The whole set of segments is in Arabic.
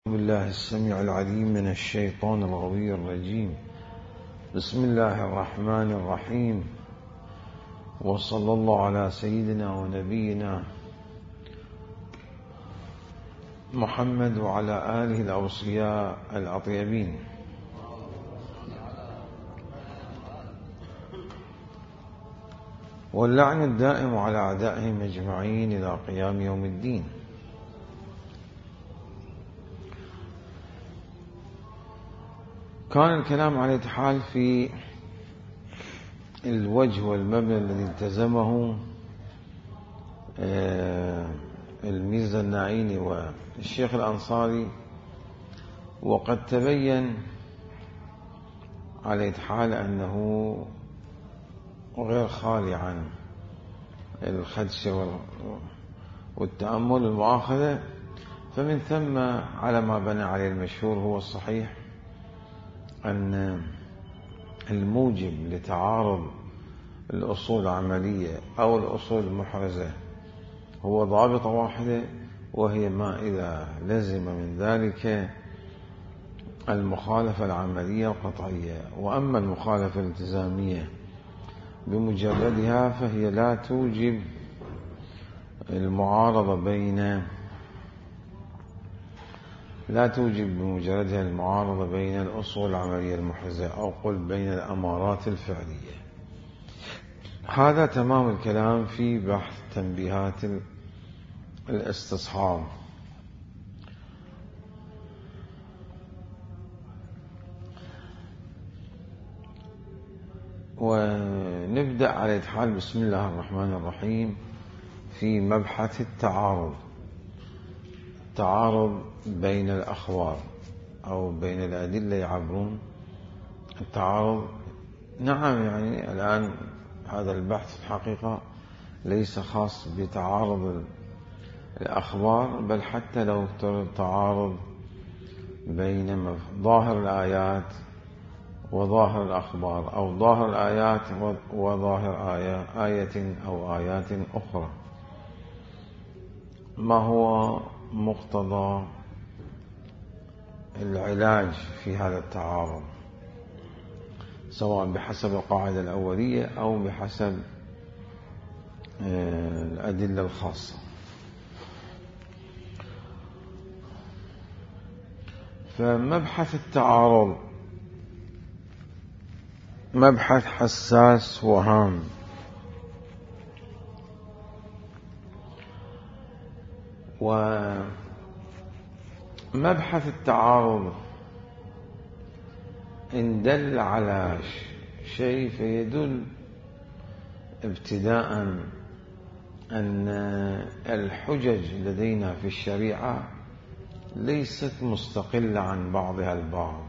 بالله السميع العليم من الشيطان الغوي الرجيم. بسم الله الرحمن الرحيم، وصلى الله على سيدنا ونبينا محمد وعلى آله الأوصياء الأطيبين. واللعن الدائم على أعدائهم أجمعين إلى قيام يوم الدين. كان الكلام على الاتحال في الوجه والمبنى الذي التزمه الميرزا الناعيني والشيخ الأنصاري، وقد تبين على الاتحال أنه غير خالي عن الخدشة والتأمل والمؤاخذة، فمن ثم على ما بنى عليه المشهور هو الصحيح أن الموجب لتعارض الأصول العملية أو الأصول المحرزة هو ضابطة واحدة، وهي ما إذا لزم من ذلك المخالفة العملية القطعية. وأما المخالفة الالتزامية بمجردها فهي لا توجب المعارضة بمجردها المعارضة بين الأصول العملية المحرزة، أو قل بين الأمارات الفعلية. هذا تمام الكلام في بحث تنبيهات الاستصحاب. ونبدأ على الاتحال بسم الله الرحمن الرحيم في مبحث التعارض بين الأخبار أو بين الأدلة يعبرون التعارض. نعم، يعني الآن هذا البحث الحقيقة ليس خاص بتعارض الأخبار، بل حتى لو تعارض بين ظاهر الآيات وظاهر الأخبار، أو ظاهر الآيات وظاهر آية أو آيات أخرى، ما هو مقتضى العلاج في هذا التعارض، سواء بحسب القاعدة الأولية أو بحسب الأدلة الخاصة. فمبحث التعارض مبحث حساس وهام، ومبحث التعارض إن دل على شيء فيدل ابتداء أن الحجج لدينا في الشريعة ليست مستقلة عن بعضها البعض.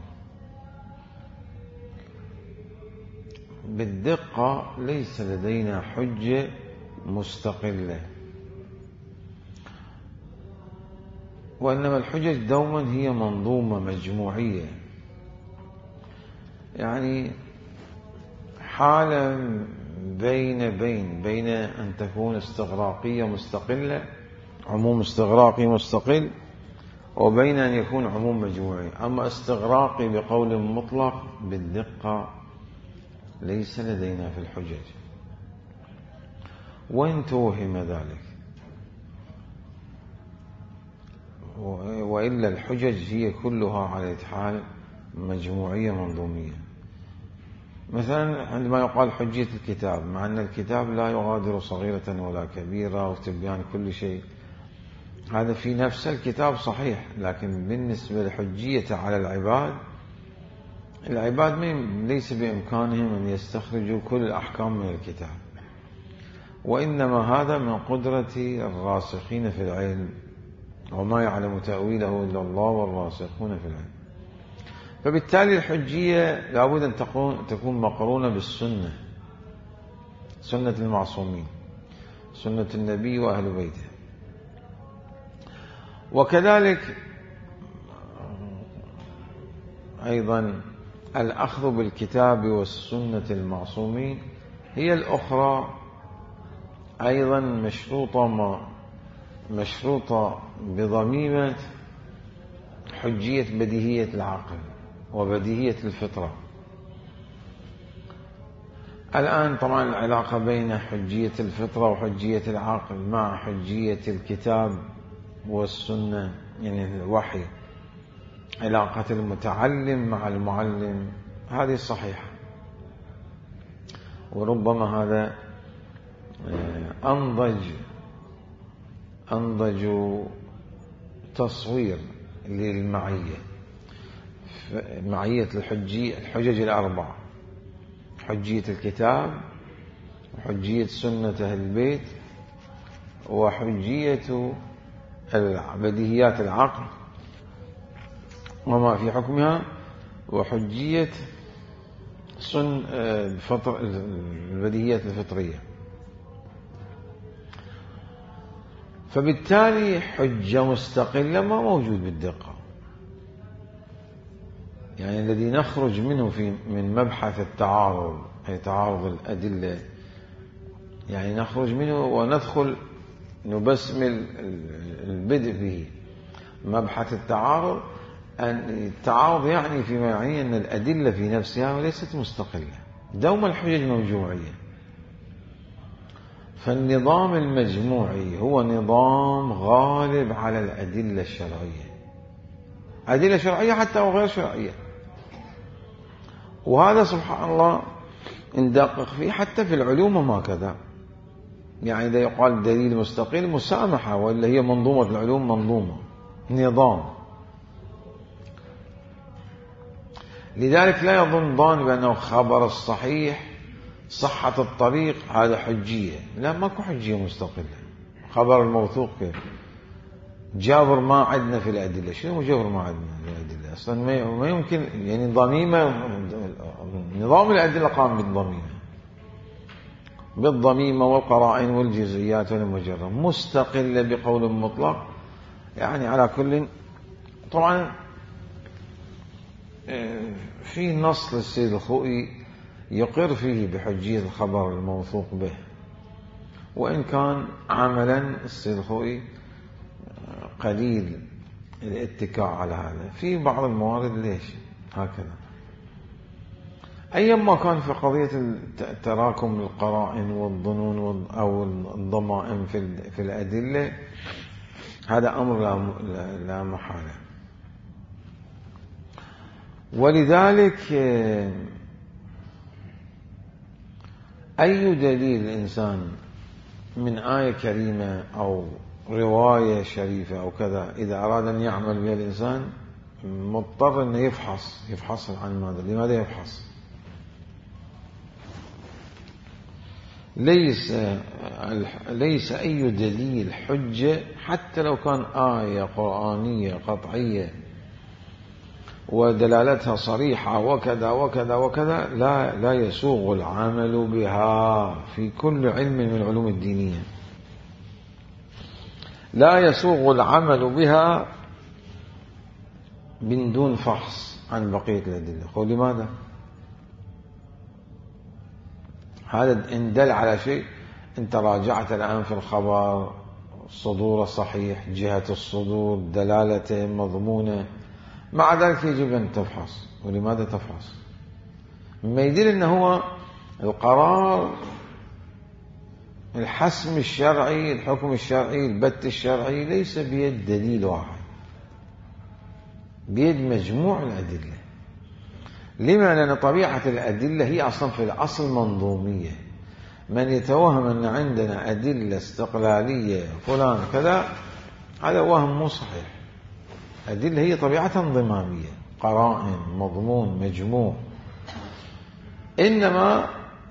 بالدقة ليس لدينا حجة مستقلة، وإنما الحجج دوما هي منظومة مجموعية، يعني حالة بين أن تكون استغراقية مستقلة، عموم استغراقي مستقل، وبين أن يكون عموم مجموعي. أما استغراقي بقول مطلق بالدقة ليس لدينا في الحجج، وإن توهم ذلك، وإلا الحجج هي كلها على الاتحال مجموعية منظومية. مثلا عندما يقال حجية الكتاب، مع أن الكتاب لا يغادر صغيرة ولا كبيرة وتبيان كل شيء، هذا في نفس الكتاب صحيح، لكن بالنسبة لحجية على العباد ليس بإمكانهم أن يستخرجوا كل الأحكام من الكتاب، وإنما هذا من قدرة الراسخين في العلم، وما يعلم تأويله إلا الله والراسخون في العلم. فبالتالي الحجية لابد أن تكون مقرونة بالسنة، سنة المعصومين، سنة النبي وأهل بيته. وكذلك أيضا الأخذ بالكتاب والسنة المعصومين هي الأخرى أيضا مشروطة بضميمة حجية بديهية العقل وبديهية الفطرة. الآن طبعا العلاقة بين حجية الفطرة وحجية العقل مع حجية الكتاب والسنة، يعني الوحي، علاقة المتعلم مع المعلم، هذه صحيحة. وربما هذا أنضج تصوير للمعية، معية الحجج الأربعة: حجية الكتاب، وحجية سنة أهل البيت، وحجية بديهيات العقل وما في حكمها، وحجية البديهيات الفطرية. فبالتالي حجة مستقلة ما موجود بالدقة، يعني الذي نخرج منه من مبحث التعارض، أي تعارض الأدلة، يعني نخرج منه وندخل نبسمل البدء به مبحث التعارض. التعارض يعني فيما يعني أن الأدلة في نفسها ليست مستقلة، دوما الحجج موجوعية. فالنظام المجموعي هو نظام غالب على الأدلة الشرعية، أدلة شرعية حتى وغير شرعية. وهذا سبحان الله ندقق فيه حتى في العلوم وما كذا، يعني إذا يقال دليل مستقل مسامحة، وإلا هي منظومة العلوم منظومة نظام. لذلك لا يظن ظان بأنه خبر الصحيح صحة الطريق هذا حجية، لا، ماكو حجية مستقلة. خبر الموثوق كيف؟ جابر ما عندنا في الأدلة. شنو جابر ما عندنا في الأدلة؟ أصلا ما يمكن، يعني نظام الأدلة قام بالضميمة والقرائن والجزئيات والمجرد، مستقلة بقول مطلق. يعني على كل، طبعا في نص للسيد الخوئي يقر فيه بحجية الخبر الموثوق به، وإن كان عملا السيد الخوئي قليل الاتكاء على هذا في بعض الموارد. ليش هكذا؟ أيما كان في قضية تراكم القرائن والظنون أو الضمائم في الأدلة، هذا أمر لا محالة. ولذلك أي دليل الإنسان من آية كريمة أو رواية شريفة أو كذا، إذا أراد أن يعمل بها الإنسان مضطر أن يفحص عن ماذا. لماذا يفحص؟ ليس أي دليل حجة، حتى لو كان آية قرآنية قطعية ودلالتها صريحة وكذا وكذا وكذا، لا يسوغ العمل بها في كل علم من العلوم الدينية، لا يسوغ العمل بها من دون فحص عن بقية الأدلة. قل لماذا؟ هذا إن دل على شيء، أنت راجعت الآن في الخبر صدور صحيح، جهة الصدور، دلالته، مضمونه، مع ذلك يجب أن تفحص. ولماذا تفحص؟ مما يدل أنه هو القرار، الحسم الشرعي، الحكم الشرعي، البت الشرعي ليس بيد دليل واحد، بيد مجموع الأدلة. لما؟ لأن طبيعة الأدلة هي أصلا في الأصل منظومية. من يتوهم أن عندنا أدلة استقلالية فلان كذا، هذا وهم مو صحيح. الأدلة هي طبيعة انضمامية، قرائن، مضمون، مجموع. إنما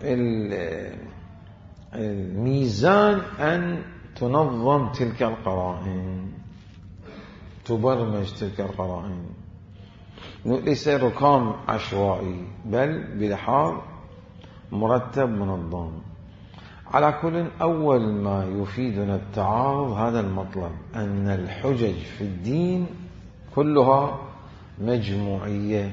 الميزان أن تنظم تلك القرائن، تبرمج تلك القرائن، ليس ركام عشوائي، بل بلحاظ مرتب منظم. على كل، أول ما يفيدنا التعارض هذا المطلب، أن الحجج في الدين كلها مجموعية.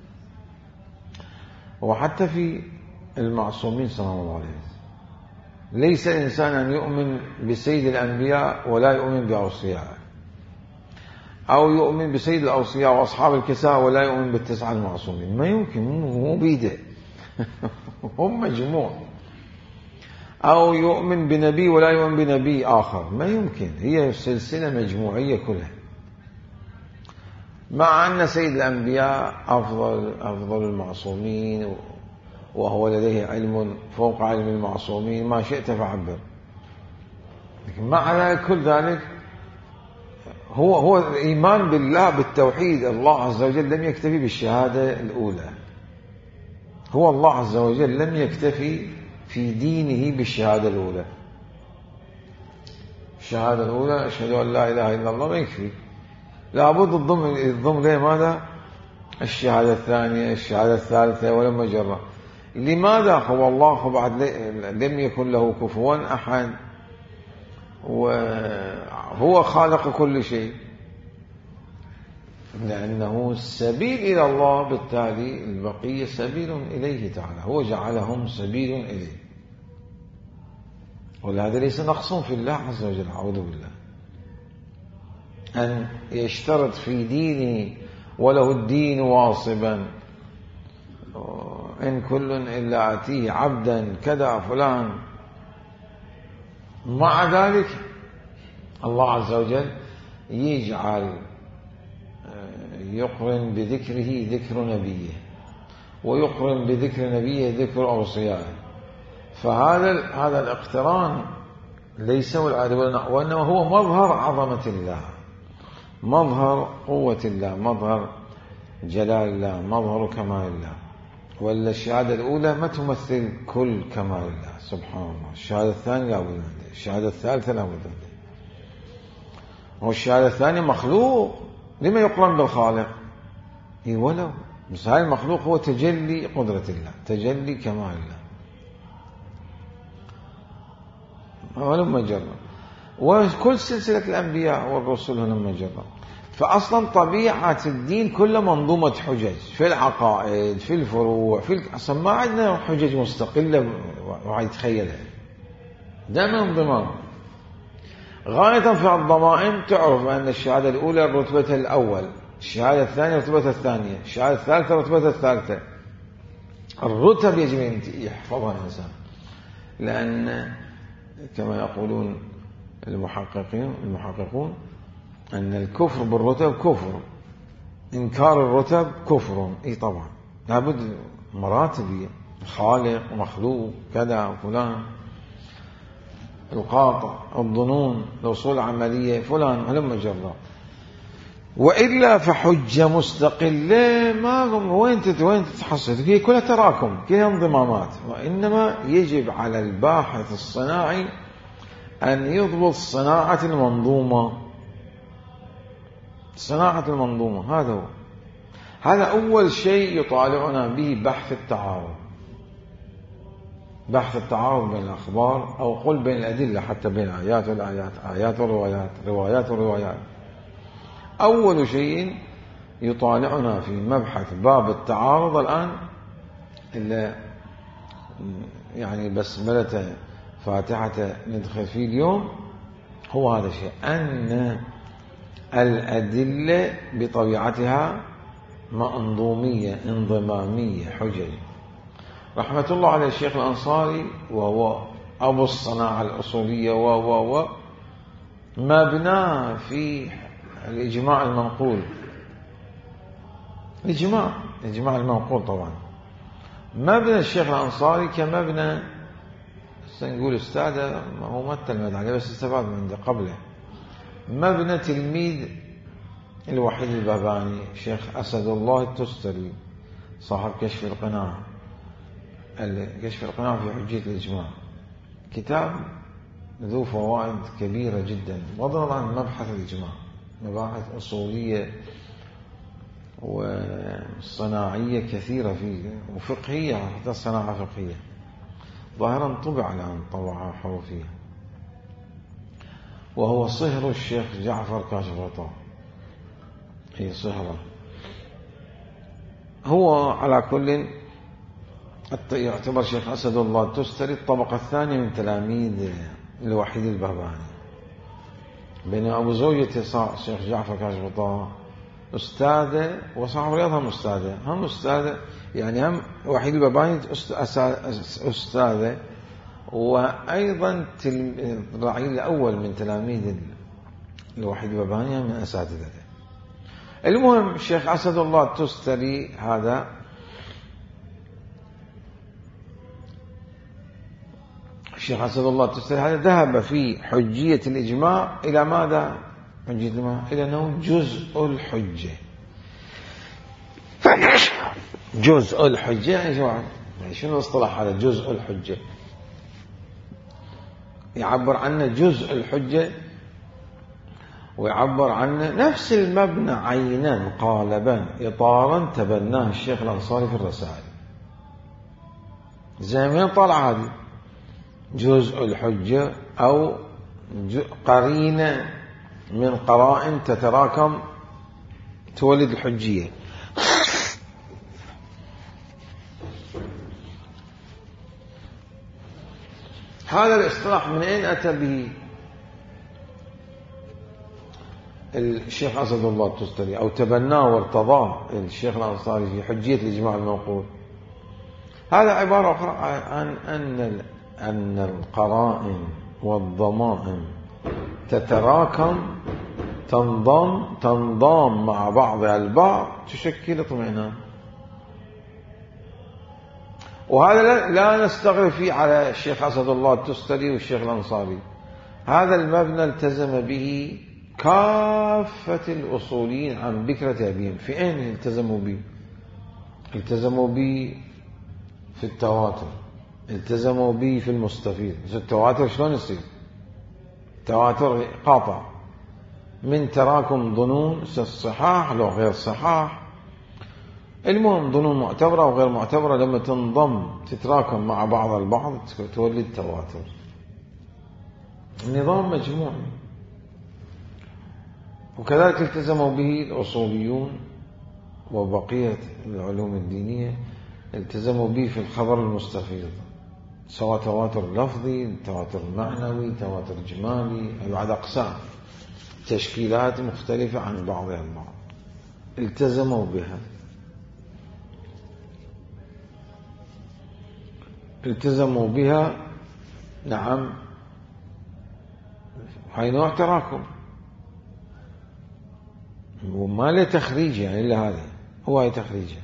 وحتى في المعصومين صلى الله عليه وسلم، ليس الإنسان أن يؤمن بسيد الأنبياء ولا يؤمن بأوصيائه. أو يؤمن بسيد الأوصياء وأصحاب الكساء ولا يؤمن بالتسعة المعصومين. ما يمكن، مو بيده هم مجموع. أو يؤمن بنبي ولا يؤمن بنبي آخر، ما يمكن، هي سلسلة مجموعية كلها. مع أن سيد الأنبياء أفضل المعصومين، وهو لديه علم فوق علم المعصومين، ما شئت فعبر. لكن مع كل ذلك هو الإيمان بالله بالتوحيد. الله عز وجل لم يكتفي بالشهادة الأولى، هو الله عز وجل لم يكتفي في دينه بالشهادة الأولى. الشهادة الأولى أشهد أن لا إله إلا الله ما يكفي، لابد الضم ليه ماذا؟ الشهادة الثانية، الشهادة الثالثة، ولما جرى. لماذا؟ هو الله بعد لم يكن له كفوا أحد، وهو خالق كل شيء، لأنه السبيل إلى الله، بالتالي البقية سبيل إليه تعالى، هو جعلهم سبيل إليه. ولهذا ليس نقص في الله عز وجل، أعوذ بالله، أن يشترط في دينه وله الدين واصبا، إن كل إلا آتيه عبدا كذا فلان. مع ذلك الله عز وجل يجعل يقرن بذكره ذكر نبيه، ويقرن بذكر نبيه ذكر أوصيائه. فهذا الاقتران ليس والعادة، وإنما هو مظهر عظمة الله، مظهر قوة الله، مظهر جلال الله، مظهر كمال الله. ولا الشهادة الأولى ما تمثل كل كمال الله سبحانه الله. الشهادة الثانية لا بد منها، الشهادة الثالثة لا بد منها. والشهادة الثانية مخلوق، لما يقرن بالخالق؟ ولو بس هاي المخلوق هو تجلي قدرة الله، تجلي كمال الله، ولما جرى. وكل سلسلة الأنبياء والرسل لما جرى. فأصلا طبيعة الدين كله منظومة حجج، في العقائد، في الفروع، أصلا ما عندنا حجج مستقلة ويتخيلها، دائما انضمام. غاية في الضمائم تعرف أن الشهادة الأولى رتبتها الأول، الشهادة الثانية رتبتها الثانية، الشهادة الثالثة رتبتها الثالثة. الرتب يجب أن يحفظها الإنسان، لأن كما يقولون المحققون أن الكفر بالرتب كفر، إنكار الرتب كفر. إيه طبعا لابد مراتب، خالق ومخلوق كذا فلان، القاطع، الظنون، الأصول العملية فلان، هلما جرى. وإلا فحجة مستقلة ما وين تتحصل، هي كلها تراكم، كلها انضمامات. وإنما يجب على الباحث الصناعي أن يضبط صناعة المنظومة، صناعة المنظومة. هذا هو، هذا أول شيء يطالعنا به بحث التعارض، بحث التعارض بين الأخبار، أو قل بين الأدلة، حتى بين آيات والآيات، آيات والروايات، روايات والروايات. أول شيء يطالعنا في مبحث باب التعارض الآن، إلا يعني بسملة فاتحة ندخل فيه اليوم، هو هذا الشيء، أن الأدلة بطبيعتها منظومية انضمامية حجج. رحمة الله على الشيخ الأنصاري، وهو أبو الصناعة الأصولية مبنى في الإجماع المنقول، الإجماع المنقول طبعا. مبنى الشيخ الأنصاري كمبنى سنقول أستاذ، هو ما تلمذ عليه بس استفاد من قبله، مبنى تلميذ الوحيد الباباني الشيخ أسد الله التستري، صاحب كشف القناع، كشف القناع في حجية الإجماع، كتاب ذو فوائد كبيرة جدا، فضلا عن مبحث الإجماع، مباحث أصولية وصناعية كثيرة فيه، وفقهية، حتى الصناعة فقهية. ظاهرا طبع الآن طبعة حروفية، وهو صهر الشيخ جعفر كاشف الغطاء، هي صهرة. هو على كل يعتبر شيخ أسد الله التستري الطبقة الثانية من تلاميذ الوحيد البهبهاني، بين أبو زوجة الشيخ جعفر كاشف الطه أستاذة وصاحب الرياض هم أستاذة، هم أستاذة يعني هم وحيد الباباني أستاذة، وأيضا الرعيل الأول من تلاميذ الوحيد الباباني من أساتذته. المهم الشيخ أسد الله التستري هذا الشيخ أسد الله التستري هذا ذهب في حجية الإجماع إلى ماذا؟ حجية الإجماع إلى أنه جزء الحجة. جزء الحجة يعني شنو الاصطلاح هذا جزء الحجة؟ يعبر عنه جزء الحجة، ويعبر عنه نفس المبنى عينا قالبا إطارا تبناه الشيخ الأنصاري في الرسائل. زي ما طلع هذه جزء الحجة أو قرينة من قرائن تتراكم تولد الحجية. هذا الاصطلاح من أين أتى به الشيخ أسد الله التستري أو تبناه وارتضاه الشيخ الأنصاري في حجية الإجماع المنقول؟ هذا عبارة أخرى عن أن القرائن والضمائم تتراكم تنضم مع بعضها البعض تشكل اطمئنان. وهذا لا نستغرب فيه على الشيخ أسد الله التستري والشيخ الأنصاري. هذا المبنى التزم به كافة الأصوليين عن بكرة أبيهم. في أين التزموا به؟ التزموا به في التواتر، التزموا به في المستفيد. التواتر شلون يصير؟ تواتر قاطع من تراكم ظنون الصحاح لو غير صحاح. المهم ظنون معتبرة وغير معتبرة لما تنضم تتراكم مع بعض البعض تولد تواتر. النظام مجموعي. وكذلك التزموا به الأصوليون وبقية العلوم الدينية، التزموا به في الخبر المستفيض، سواء تواتر لفظي، تواتر معنوي، تواتر جمالي، بعد أقسام تشكيلات مختلفة عن بعضها البعض التزموا بها. التزموا بها نعم. هاي نوع تراكم وما له تخريج يعني إلا هذا هو هاي تخريجه.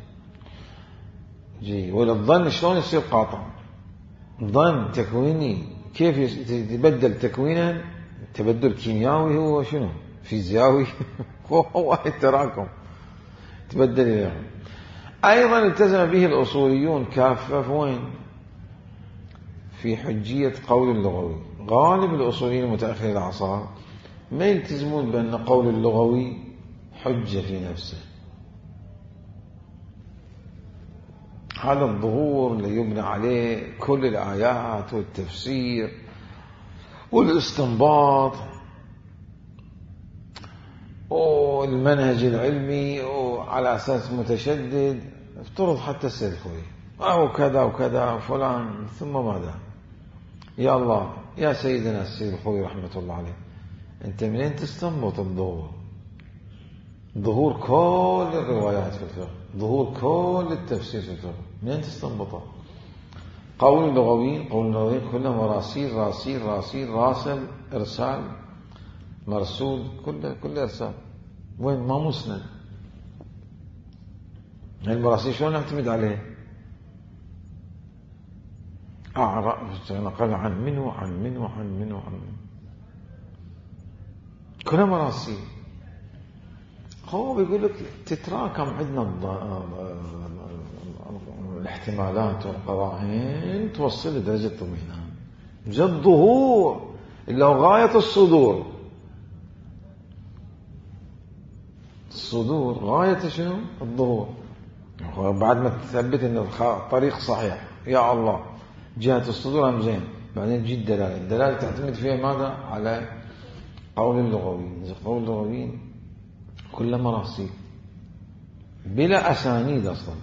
والظن شلون يصير قاطع؟ ظن تكويني كيف يتبدل تكوينا؟ تبدل كيميائي هو شنو؟ فيزيائي هو التراكم تبدل إليه. أيضا التزم به الأصوليون كافة وين؟ في حجية قول اللغوي. غالب الأصوليين المتأخرين العصر ما يلتزمون بأن قول اللغوي حجة في نفسه. هذا الظهور اللي يبنى عليه كل الآيات والتفسير والاستنباط والمنهج العلمي وعلى أساس متشدد، افترض حتى السيد الخوئي أو كذا وكذا فلان، ثم ماذا؟ يا الله يا سيدنا السيد الخوئي رحمة الله عليه، أنت منين تستنبط الظهور؟ ظهور كل الروايات في الفقه، ظهور كل التفسير في الفقه، منين تستنبطه؟ قول اللغويين كلهم مراسيل راسيل راسيل راسل إرسال مرسول، كل إرسال. وين؟ ما مسند. المراسيل شلون نعتمد عليه؟ نقل عن منه عن منه عن منه عن منه، كلها مراسيل. هو بيقول لك تتراكم عندنا الاحتمالات والقرائن توصل لدرجة الطمئنان. جد ظهور اللي هو غاية الصدور. الصدور غاية شنو؟ الظهور. بعد ما تثبت ان الطريق صحيح يا الله جهة الصدور هم زين، بعدين تجي الدلالة. الدلالة تعتمد فيها ماذا؟ على قول اللغويين. قول اللغويين كل مراسيل بلا أسانيد أصلا.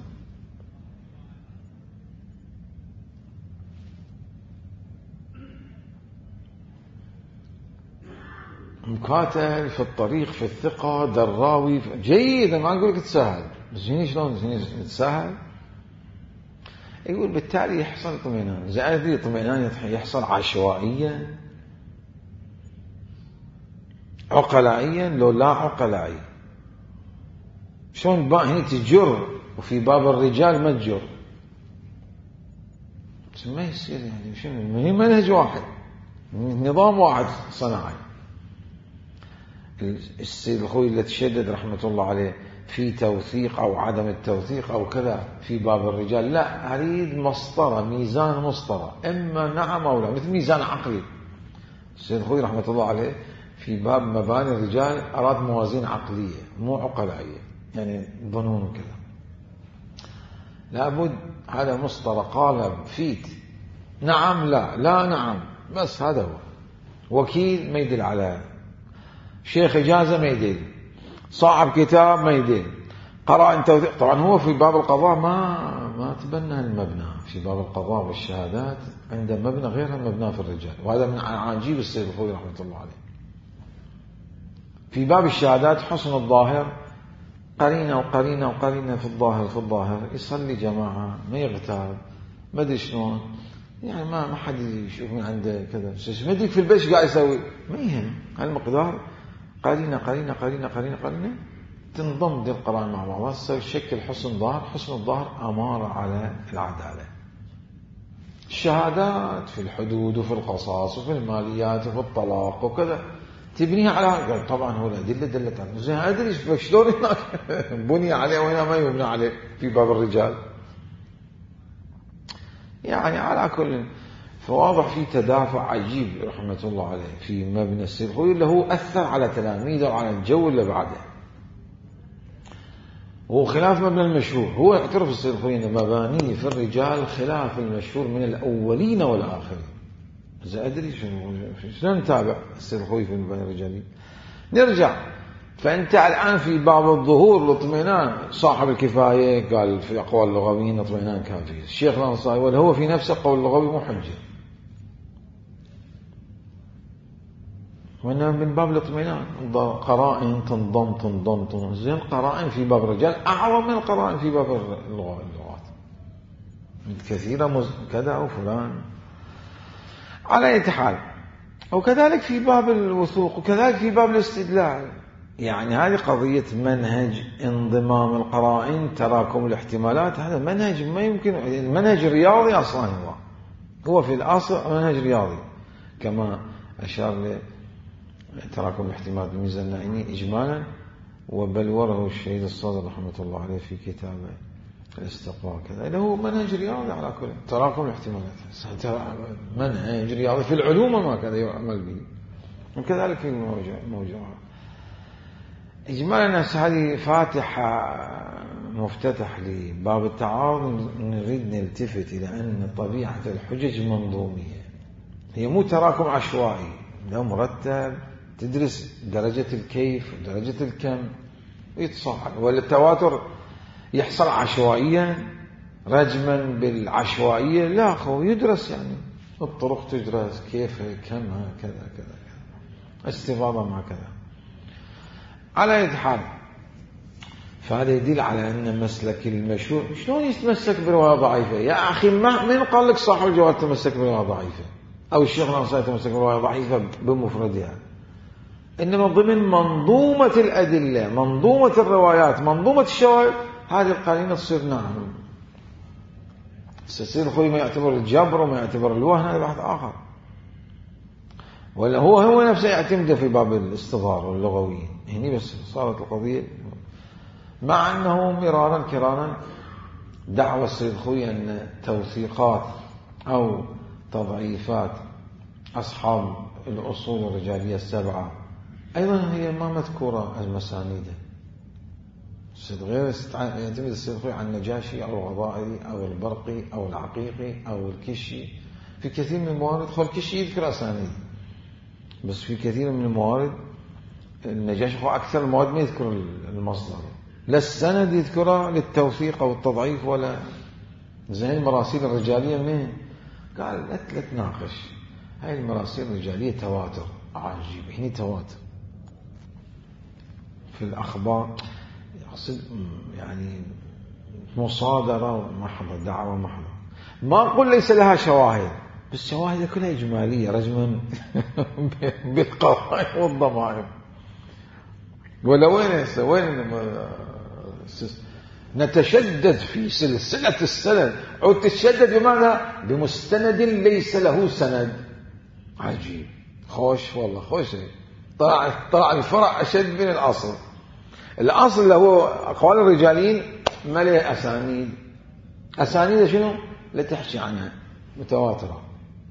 مكاتل في الطريق في الثقة دراوي جيد، ما أقول لك تسهل، بس هني شلون تسهل؟ يقول بالتالي يحصل اطمئنان. زائد اطمئنان يحصل عشوائيا عقلائيا لو لا عقلائي. شلون هني تجر وفي باب الرجال ما تجر؟ بس ما يصير يعني شنو؟ هي منهج واحد، نظام واحد صناعي. السيد الخوي اللي تشدد رحمة الله عليه في توثيق أو عدم التوثيق أو كذا في باب الرجال، لا، أريد مسطرة، ميزان مسطرة، إما نعم أو لا، مثل ميزان عقلي. السيد الخوي رحمة الله عليه في باب مباني الرجال أراد موازين عقلية مو عقلائية، يعني ظنون وكذا. لابد هذا مسطرة قالب فيت، نعم لا، لا نعم، بس هذا هو. وكيل ما يدل على، شيخ إجازة ما يدل، صاحب كتاب ما يدل، قرأ توثيق. طبعا هو في باب القضاء ما تبنى المبنى، في باب القضاء والشهادات عنده مبنى غير المبنى في الرجال، وهذا من عجيب السيد الخوي رحمة الله عليه. في باب الشهادات حسن الظاهر، قرينة وقرينة وقرينة في الظاهر يصلي جماعة ما يغتاب ما ادري شلون، يعني ما حد يشوف من عنده كذا، ما ادري في البيت قاعد يسوي، ما يهم هالمقدار. قرينة قرينة قرينة قرينة قرينة تنضم دي القرآن مع بعضها تسوي شكل حسن ظاهر. حسن الظاهر أمارة على العدالة. الشهادات في الحدود وفي القصاص وفي الماليات وفي الطلاق وكذا تبنيها على، طبعا هو الأدلة دلت على، زين أدري شلون هناك بني عليه وهنا ما يبنى عليه في باب الرجال. يعني على كل، فواضح في تدافع عجيب رحمة الله عليه في مبنى السيد الخوي اللي هو أثر على تلاميذه وعلى الجو اللي بعده. هو خلاف مبنى المشهور، هو يعترف السيد الخوي أن مبانيه في الرجال خلاف المشهور من الأولين والآخرين. إذا أدري شلون نتابع السيد الخوي في المباني الرجالي. نرجع، فأنت الآن في باب الظهور الاطمئنان، صاحب الكفاية قال في أقوال اللغويين اطمئنان كافي، الشيخ الأنصاري ولا هو في نفسه قول اللغوي مو حجة، وإنما من باب الاطمئنان قرائن تنضم زين. قرائن في باب الرجال أعظم من القرائن في باب اللغات، كثيرة كذا وفلان على أي حال. وكذلك في باب الوثوق، وكذلك في باب الاستدلال. يعني هذه قضية منهج انضمام القرائن، تراكم الاحتمالات، هذا منهج ما يمكن، منهج رياضي أصلا، هو في الأصل منهج رياضي كما أشار لتراكم الاحتمالات بميزان النائمي إجمالا، وبلوره الشهيد الصادق رحمة الله عليه في كتابه الاستقراء كذا، اللي هو منهج رياضي على كل تراكم الاحتمالات، منهج رياضي في العلوم ما كذا يعمل به، وكذلك في الموجودات. إجمالا هذه فاتحة مفتتح لباب التعارض. نريد نلتفت إلى أن طبيعة الحجج منظومية، هي مو تراكم عشوائي، لا، مرتب، تدرس درجة الكيف ودرجة الكم ويتصاعد. ولا التواتر يحصل عشوائيا رجما بالعشوائية، لا، هو يدرس، يعني الطرق تدرس كيف كمها كذا كذا استفاضة مع كذا على يد حال. فهذا يدل على أن مسلك المشهور شلون يتمسك برواية ضعيفة. يا أخي من قال لك صاحب الجواب تمسك برواية ضعيفة، أو الشيخ الأنصاري تمسك برواية ضعيفة بمفردها، إنما ضمن منظومة الأدلة، منظومة الروايات، منظومة الشواهد، هذه القرينة تصير نعم. السيد الخوي ما يعتبر الجبر وما يعتبر الوهن، هذا بحث آخر، ولا هو نفسه يعتمد في باب الاستظهار واللغويين هني. بس صارت القضية، مع أنه مرارا كرارا دعوى السيد الخوي أن توثيقات أو تضعيفات أصحاب الأصول الرجالية السبعة أيضا هي ما مذكورة المسانيدة. غير يعتمد السيد الخوي على النجاشي أو الغضائري أو البرقي أو العقيقي أو الكشي. في كثير من الموارد الكشي يذكر أسانيد، بس في كثير من الموارد النجاشي هو أكثر المواد ما يذكر المصدر، لا السند يذكره للتوثيق أو التضعيف ولا زي المراسيل الرجالية منين. قال لا تناقش، هاي المراسيل الرجالية تواتر عجيب، هني تواتر في الأخبار، يقصد يعني مصادرة محضة، دعوة محضة. ما أقول ليس لها شواهد، بس شواهد كلها إجمالية رجما بالقرائن والضمائر. ولا وين نتشدد في سلسلة السند، أو تتشدد بمعنى بمستند ليس له سند. عجيب، خوش والله، خوش. طلع الفرع أشد من الأصل. الأصل اللي هو أقوال الرجالين ما له أسانيد. أسانيد شنو؟ لا تحكي عنها، متواترة.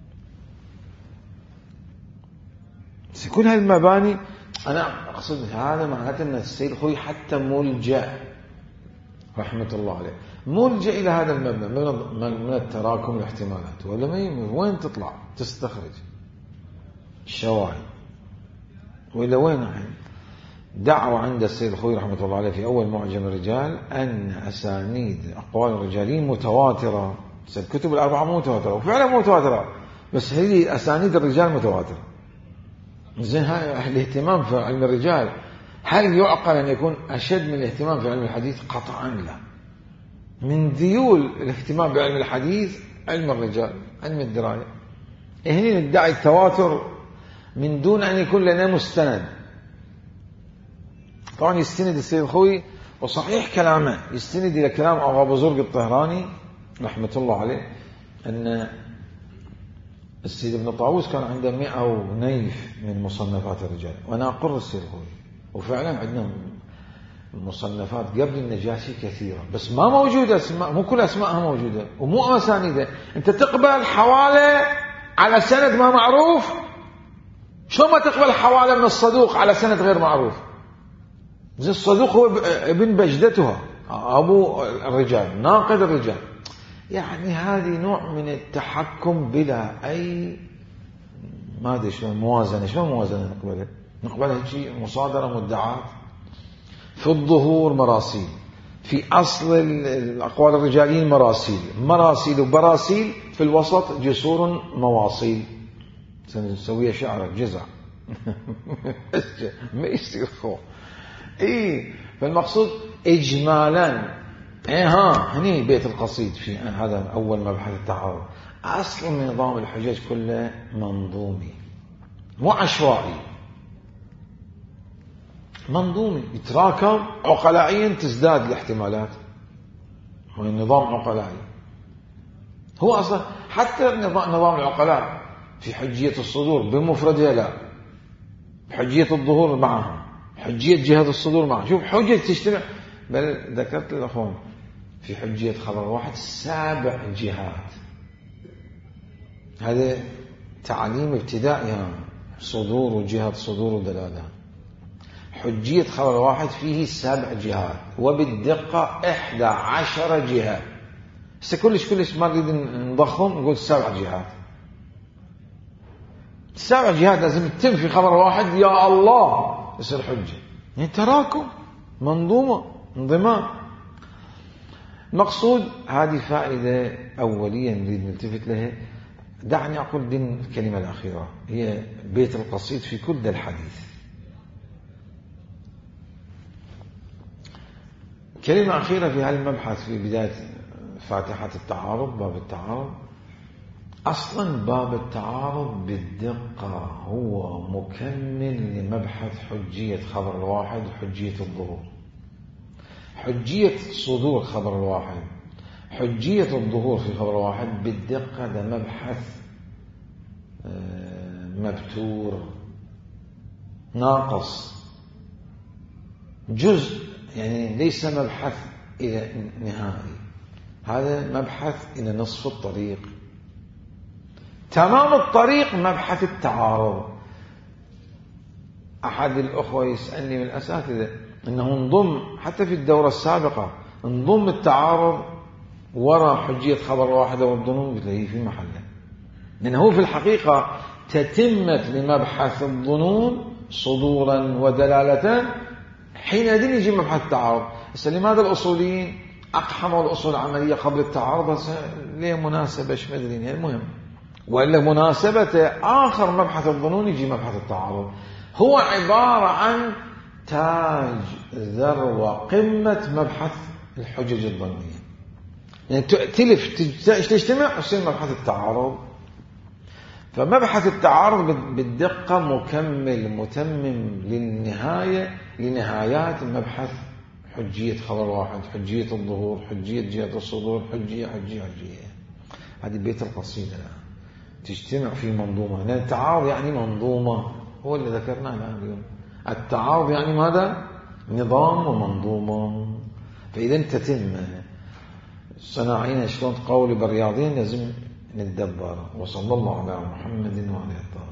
كل هالمباني أنا أقصد هذا معناته أن السيد الخوئي حتى ملجأ رحمة الله عليه، ملجأ إلى هذا المبنى من التراكم الاحتمالات. ولا وين تطلع تستخرج الشواهد؟ وإلى وين الحين؟ دعوة عند السيد الخوئي رحمة الله عليه في أول معجم الرجال أن أسانيد أقوال الرجالين متواترة. الكتب الأربعة متواترة، وفعلا متواترة، بس هذه أسانيد الرجال متواترة. زين، هاي الاهتمام في علم الرجال هل يعقل أن يكون أشد من الاهتمام في علم الحديث؟ قطعا لا. من ذيول الاهتمام بعلم الحديث علم الرجال، علم الدراية. هنا ندعي التواتر من دون أن يكون لنا مستند. طبعا يستند السيد الخوئي، وصحيح كلامه يستند إلى كلام أبو بزرق الطهراني رحمة الله عليه، أن السيد ابن طاووس كان عنده 100 ونيف من مصنفات الرجال. وأنا أقر السيد الخوئي، وفعلا عندنا المصنفات قبل النجاشي كثيرة، بس ما موجودة اسماء، مو كل أسماءها موجودة ومو أسانيدها. أنت تقبل حوالة على سند ما معروف، شو ما تقبل حوالة من الصدوق على سند غير معروف؟ زي الصدوق هو ابن بجدتها، أبو الرجال، ناقد الرجال. يعني هذه نوع من التحكم بلا أي ما أدري شو موازنة. شو موازنة نقبلها شيء مصادرة مدعاة. في الظهور مراسيل، في أصل الأقوال الرجاليين مراسيل وبراسيل، في الوسط جسور مواصيل. سنسويها شعرة جزع ما يصير خوف. فالمقصود إجمالا هني بيت القصيد في هذا أول مبحث التعارض. أصل نظام الحجج كله منظومي، مو عشوائي، منظومي، يتراكم عقلائيا، تزداد الاحتمالات. هو النظام عقلائي، هو أصلا حتى نظام العقلاء في حجية الصدور بمفردها لا، حجية الظهور معها، حجية جهة الصدور معها. شوف حجة تجتمع. بل ذكرت للأخوان في حجية خبر واحد 7 جهات. هذا تعليم ابتدائي، صدور وجهة صدور ودلالة. حجية خبر واحد فيه 7 جهات، وبالدقة 11 جهة. كلش ما نريد نضخم، نقول 7 جهات. 7 جهات لازم تتم في خبر واحد، يا الله يصير حجة. يعني تراكم، منظومة، انضمام. مقصود هذه فائدة أولية نريد نلتفت لها. دعني أقول دي الكلمة الأخيرة، هي بيت القصيد في كل ذا الحديث. كلمة أخيرة في هذا المبحث في بداية فاتحة التعارض، باب التعارض. أصلا باب التعارض بالدقة هو مكمل لمبحث حجية خبر الواحد وحجية الظهور. حجية صدور خبر الواحد، حجية الظهور في خبر الواحد بالدقة ده مبحث مبتور ناقص، جزء، يعني ليس مبحث إلى نهائي. هذا مبحث إلى نصف الطريق. تمام الطريق مبحث التعارض. أحد الأخوة يسألني من الأساتذة أنه انضم حتى في الدورة السابقة، انضم التعارض وراء حجية خبر واحدة والظنون. قلت له في محله، لأنه في الحقيقة تتمت لمبحث الظنون صدورا ودلالة. حينئذ يجي مبحث التعارض. لماذا الأصوليين أقحموا الأصول العملية قبل التعارض؟ ليه مناسبة ما أدري، المهم. وإلا مناسبة آخر مبحث الظنون يجي مبحث التعارض. هو عبارة عن تاج ذروة قمة مبحث الحجج الظنية. يعني تجتمع ويصير مبحث التعارض. فمبحث التعارض بالدقة مكمل متمم لنهايات المبحث. حجية خبر واحد، حجية الظهور، حجية جهة الصدور، حجية. هذه بيت القصيدة تجتمع في منظومة. لأن التعارض يعني منظومة، هو اللي ذكرناه اليوم. التعارض يعني ماذا؟ نظام ومنظومة. فإذا تتم صناعين شلون قولي بالرياضيين لازم نتدبر. وصلى الله على محمد وعلى آله.